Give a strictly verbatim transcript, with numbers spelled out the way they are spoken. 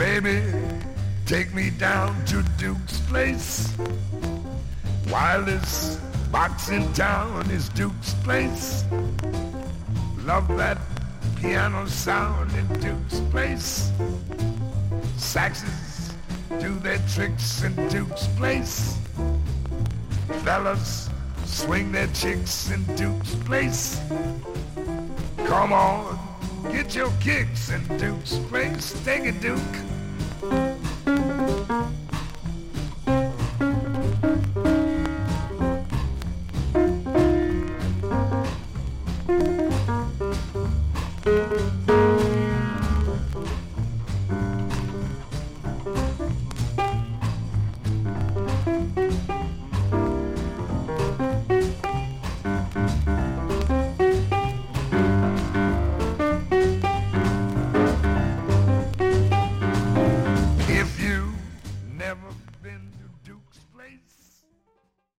Baby, take me down to Duke's place. Wildest box in town is Duke's place. Love that piano sound in Duke's place. Saxes do their tricks in Duke's place. Fellas swing their chicks in Duke's place. Come on, get your kicks in Duke's place. Take it, Duke.